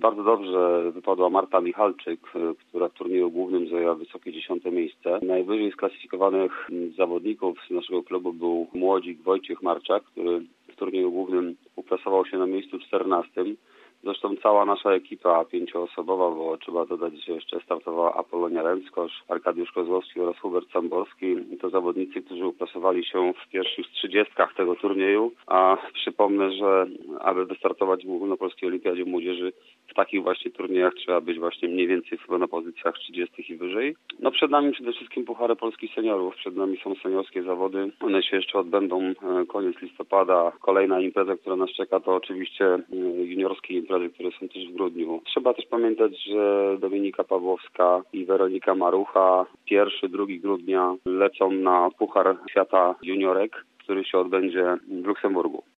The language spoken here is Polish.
Bardzo dobrze wypadła Marta Michalczyk, która w turnieju głównym zajęła wysokie 10. miejsce. Najwyżej sklasyfikowanych zawodników z naszego klubu był młodzik Wojciech Marczak, który w turnieju głównym uplasował się na miejscu 14. Zresztą cała nasza ekipa 5-osobowa, bo trzeba dodać, że jeszcze startowała Apolonia Ręckosz, Arkadiusz Kozłowski oraz Hubert Samborski. To zawodnicy, którzy uplasowali się w pierwszych 30 tego turnieju, a przypomnę, że aby wystartować w Ogólnopolskiej Olimpiadzie Młodzieży w takich właśnie turniejach trzeba być właśnie mniej więcej chyba na pozycjach 30 i wyżej. Przed nami przede wszystkim Puchary Polskich Seniorów, przed nami są seniorskie zawody. One się jeszcze odbędą koniec listopada. Kolejna impreza, która nas czeka, to oczywiście juniorskie imprezy, które są też w grudniu. Trzeba też pamiętać, że Dominika Pawłowska i Weronika Marucha 1-2 grudnia lecą na Puchar Świata Juniorek, który się odbędzie w Luksemburgu.